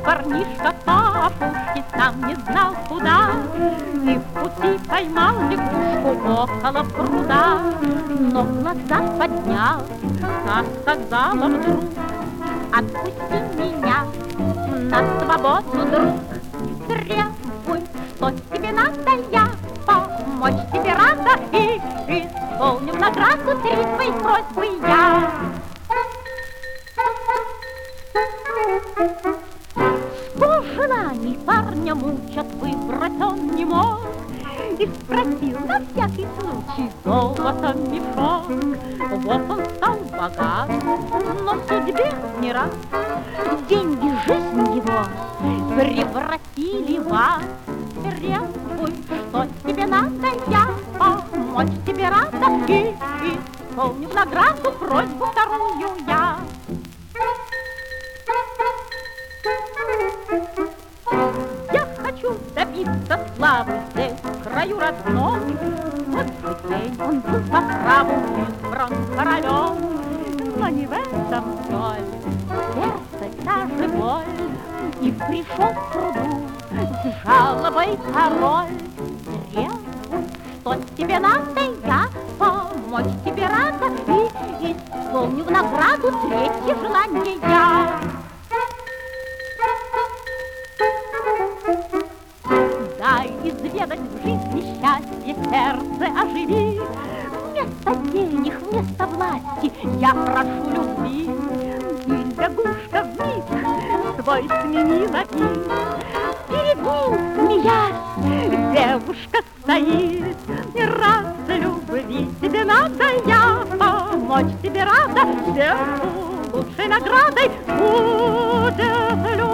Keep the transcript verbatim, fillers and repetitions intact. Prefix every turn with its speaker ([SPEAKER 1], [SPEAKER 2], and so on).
[SPEAKER 1] парнишка по опушке, сам не знал куда, и в пути поймал лягушку около пруда. Но глаза поднял, как сказала вдруг: отпусти меня на свободу, друг. Требуй, что тебе надо, я помочь тебе рада, и исполню в награду три твои просьбы я. Сто желаний парня мучат, выбрать он не мог, и спросил на всякий случай золото мешок. Вот он стал богат, но судьбе не раз деньги жизнь его превратили в ад. Требуй, что тебе надо, я помочь тебе рада, и исполню в награду просьбу вторую я. Я хочу добиться славы здесь, в краю родном. Вот хоть день он был по праву избран королем, но не в этом соль, сердце та же боль. И пришел к пруду с жалобой король. Требуй, что тебе надо, я помочь тебе рада, и исполню в награду третье желание я. Дай изведать в жизни счастье, сердце оживи. Вместо денег, вместо власти я прошу любви. И лягушка вмиг свой сменила вид. Перед ним, смеясь, девушка стоит. И раз любви тебе надо, я помочь тебе рада, сердцу лучшей наградой будет любовь.